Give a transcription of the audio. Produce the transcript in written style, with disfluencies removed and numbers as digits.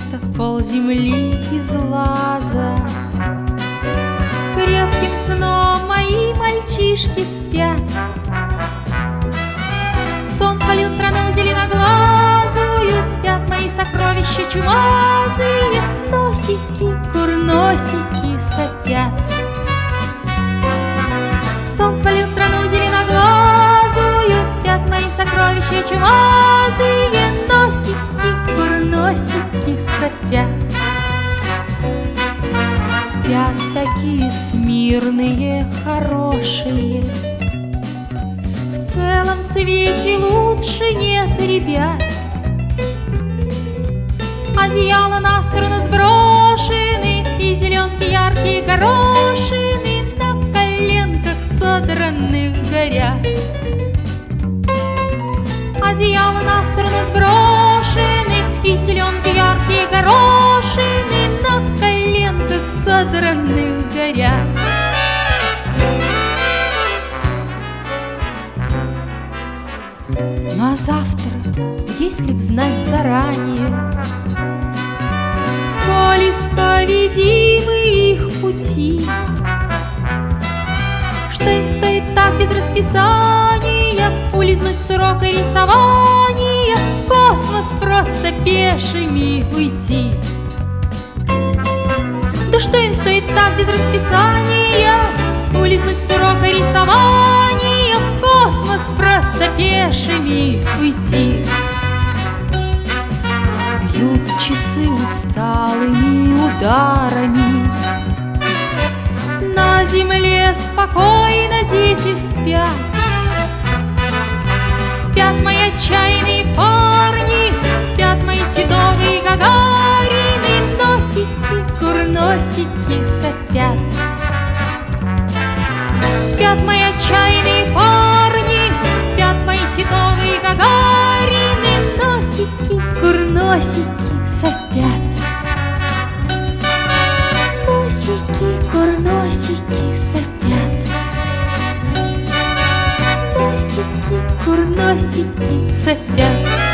место полземли из лаза. Крепким сном мои мальчишки спят. Сон свалил страну зеленоглазую, спят мои сокровища чумазые, носики, курносики сопят. Сон свалил страну зеленоглазую, спят мои сокровища чумазые, носики, курносики сопят. Спят такие смирные, хорошие, в целом свете лучше нет ребят. Одеяла на сторону сброшены, и зеленки яркие горошины на коленках содранных горят. Одеяла на сторону сброшены, и зеленки яркие горошины на коленках содранных горят. Ну а завтра, если б знать заранее, сколь исповедимы их пути, что им стоит так без расписания улизнуть с урока рисования, в космос просто пешими уйти. Да что им стоит так без расписания улизнуть с урока рисования, в космос просто пешими уйти. Бьют часы усталыми ударами, на земле спокойно дети спят. Спят мои отчаянные парни, спят мои титовые гагарины, носики, курносики сопят. Спят мои отчаянные парни, спят мои титовые гагарины, носики, курносики сопят. Носики, курносики сопят. Носики, курносики сопят.